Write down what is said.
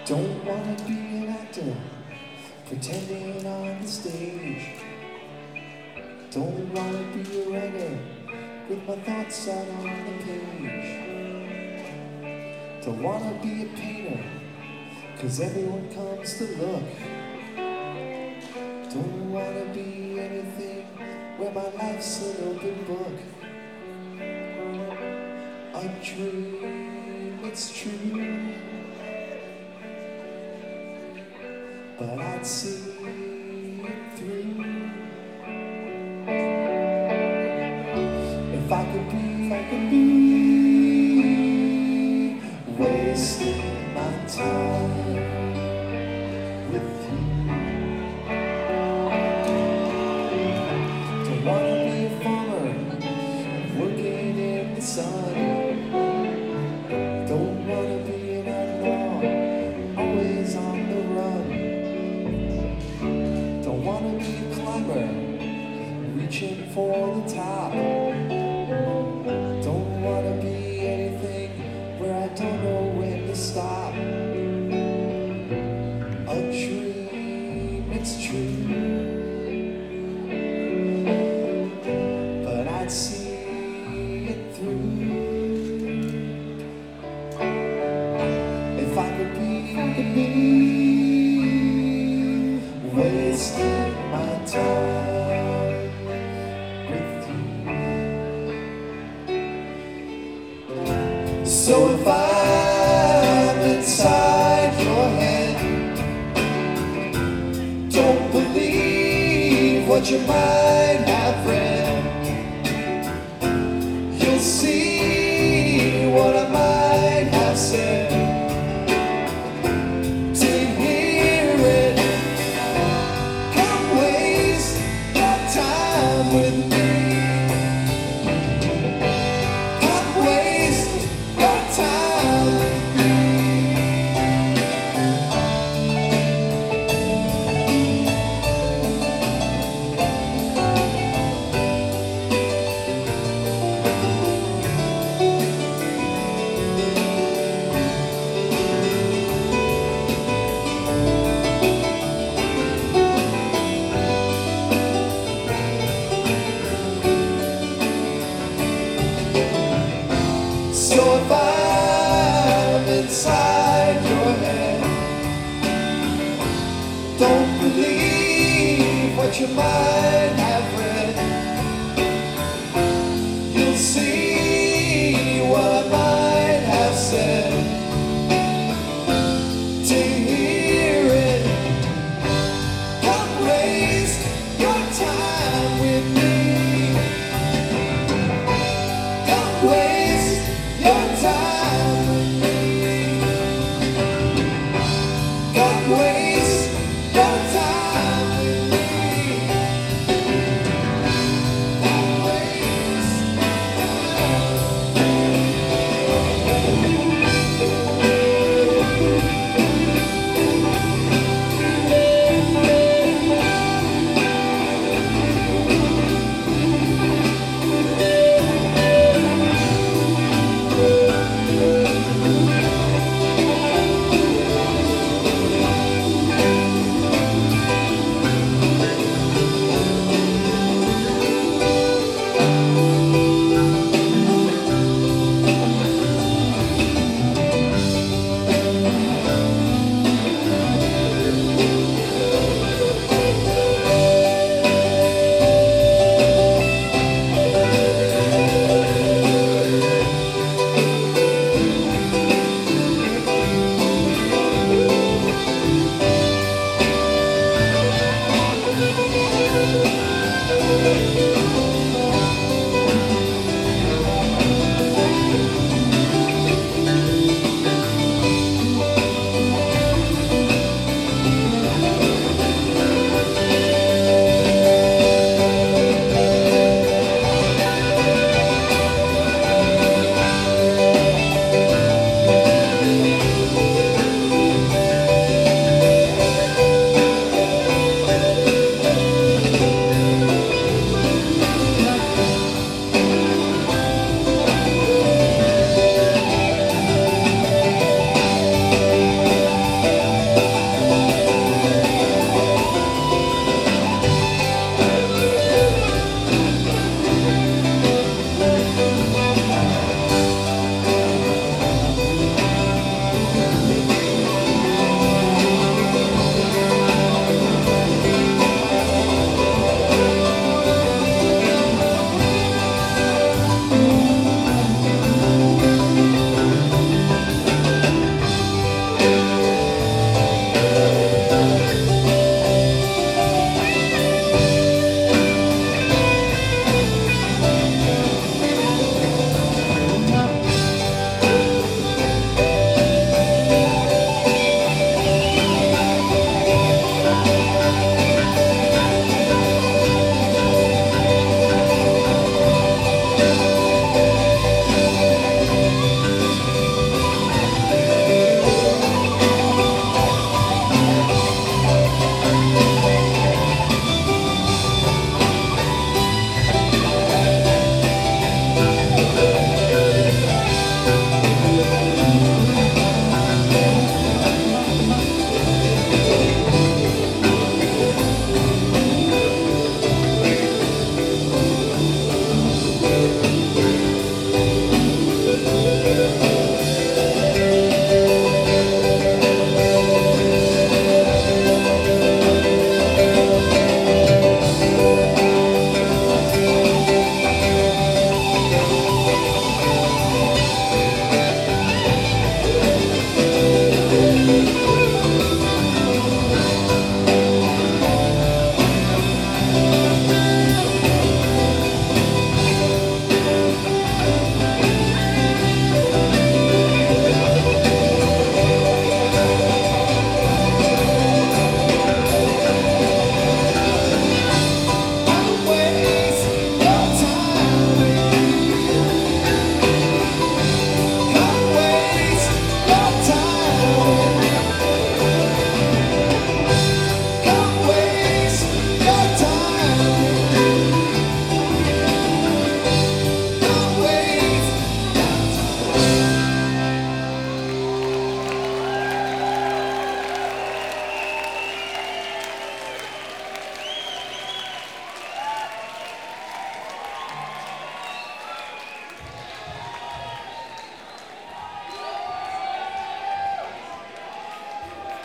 Don't wanna be an actor, pretending on the stage. Don't wanna be a writer, with my thoughts out on the page. Don't wanna be a painter, 'cause everyone comes to look. Don't wanna be anything where my life's an open book. A dream, it's true, but I'd see it through. If I could be wasting my time with you. Don't wanna be a farmer working in the sun. Don't wanna be an outlaw, always on the run. Don't wanna be a climber, reaching for the top. Don't wanna be anything where I don't know when to stop. A dream, it's true, but I'd see it through. If I could be wasting my time with you. So if I'm inside your head, don't believe what you might have read. You'll see what I might have said. To hear it, come waste your time with me. Come waste your time with me. So if I'm inside your head, don't believe what you might have read. You'll see what I might have said. To hear it, come waste your time with me. Come waste your time with me. Come waste your time with me. Come waste Thank you.